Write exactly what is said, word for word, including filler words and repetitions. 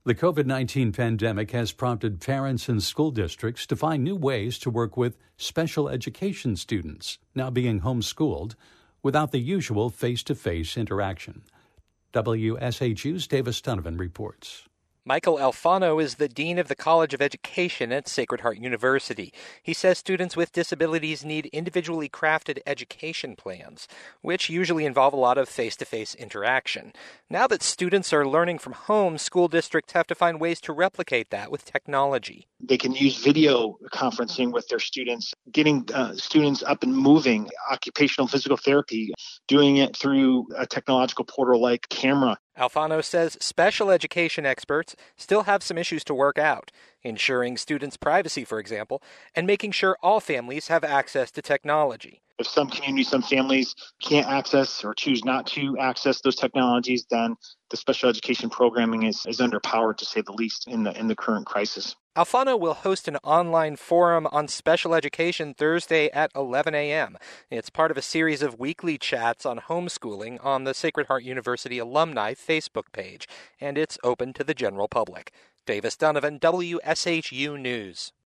The COVID nineteen pandemic has prompted parents and school districts to find new ways to work with special education students now being homeschooled without the usual face-to-face interaction. W S H U's Davis Donovan reports. Michael Alfano is the Dean of the College of Education at Sacred Heart University. He says students with disabilities need individually crafted education plans, which usually involve a lot of face-to-face interaction. Now that students are learning from home, school districts have to find ways to replicate that with technology. They can use video conferencing with their students, getting uh, students up and moving, occupational physical therapy, doing it through a technological portal like Camera. Alfano says special education experts still have some issues to work out, ensuring students' privacy, for example, and making sure all families have access to technology. If some communities, some families can't access or choose not to access those technologies, then the special education programming is, is underpowered, to say the least, in the in the current crisis. Alfano will host an online forum on special education Thursday at eleven a.m. It's part of a series of weekly chats on homeschooling on the Sacred Heart University alumni Facebook page, and it's open to the general public. Davis Donovan, W S H U News.